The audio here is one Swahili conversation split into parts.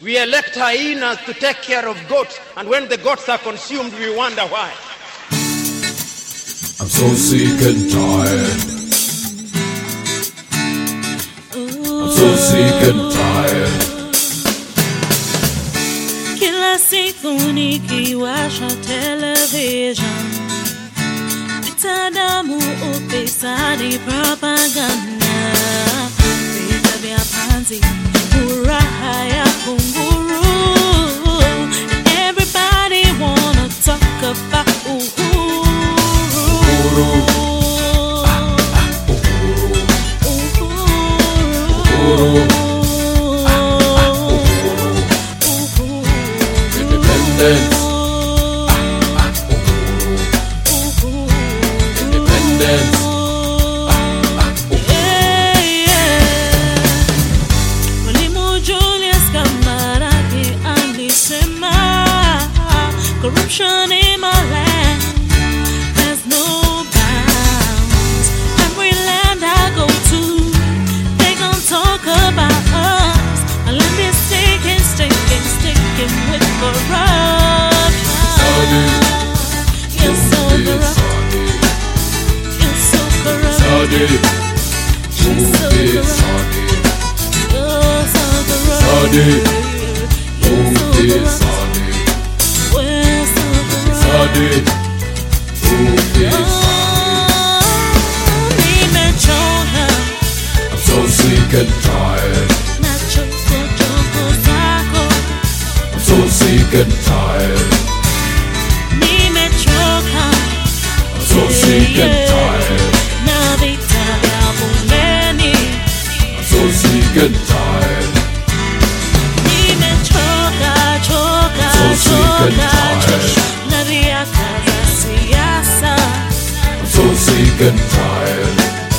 We elect hyenas to take care of goats, and when the goats are consumed, we wonder why. I'm so sick and tired. I'm so sick and tired. Kila siku nikiwasha television, bitadamu upinzani, propaganda, vita vya panzi, furaha ya kunguru. Everybody wanna talk about uhuru. Independence. Independence. Mwalimu Julius Kambarage alisema, corruption in my land has no bounds. Every land I go to, they gon' talk about us. My land is sticking with corruption. You're so corrupt. You're so corrupt. You're so corrupt. You're so corrupt. We're so corrupt. I'm so sick and tired. I'm so sick and tired. I'm so sick and tired. I'm so sick and tired. I'm so sick and tired. I'm so sick and tired.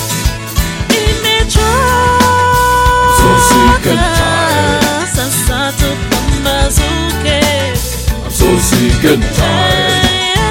I'm so sick and tired. I'm so sick and tired.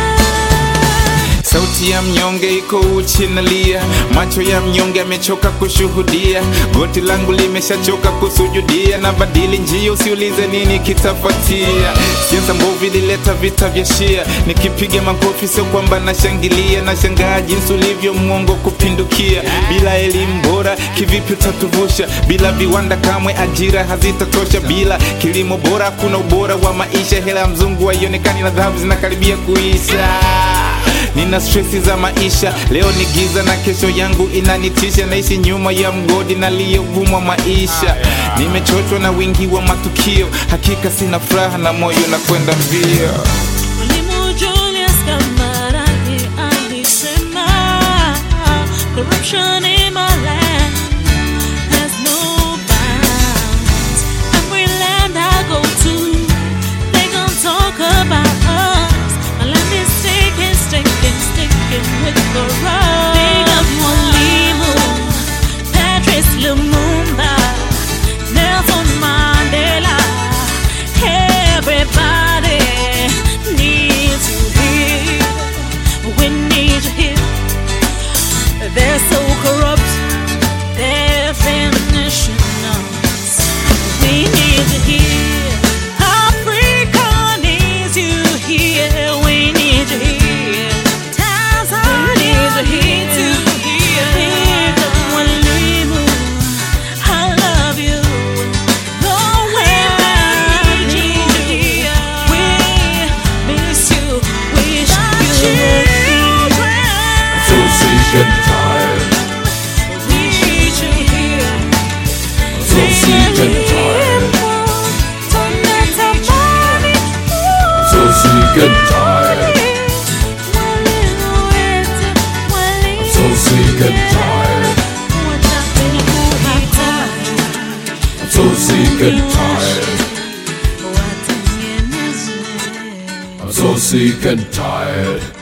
Sauti ya mnyonge iko uchi nalia, macho ya mnyonge yamechoka kushuhudia, goti langu limeshachoka kusujudia, na badili njia usiulize nini kitafuatia. Siasa mbovu ilileta vita vya Shia, nikipiga makofi sio kwamba nashangilia, nashangaa jinsi ulivyo mwongo kupindukia. Bila elimu bora kivipi utatuvusha? Bila viwanda kamwe ajira hazitatosha. Bila kilimo bora kuna ubora wa maisha. Hela ya mzungu haionekani na dhahabu zinakaribia kuisha. Nina stressi za maisha, leo ni giza na kesho yangu inanitisha. Naishi nyuma ya mgodi na liyovumwa maisha. Nimechoshwa na wingi wa matukio, hakika sina furaha na moyo na kwenda mbio. Mwalimu Julius Kambarage alisema, corruption in my land has no bounds. Every land I go to, they gon' talk about us. My land is sticking with corruption. Big up Mwalimu, Patrice Lumumba, Nelson Mandela. Everybody needs to hear. We need to hear. They're so corrupt, their definition knows. We need to hear. Africa needs you here. We need to hear. I'm so sick and tired.